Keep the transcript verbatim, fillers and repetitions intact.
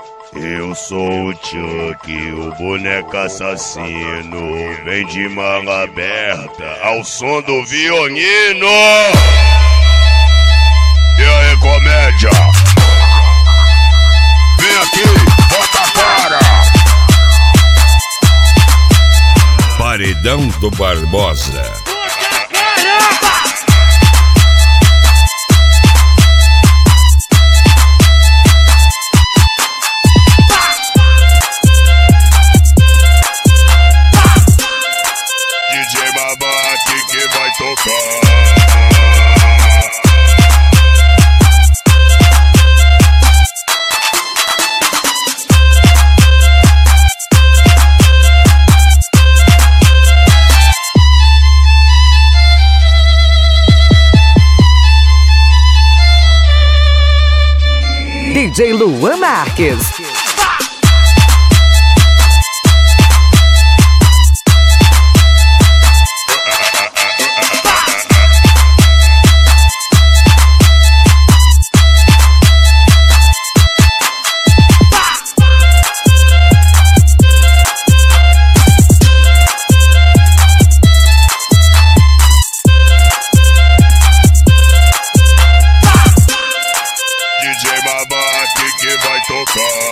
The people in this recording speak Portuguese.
Eu sou o Chuck, o boneco assassino. Vem de manga aberta ao som do violino. E aí, comédia? Vem aqui, bota a cara. Paredão do Barbosa. D J Babaque que vai tocar. D J Luan Marques. D J Babaque que vai tocar.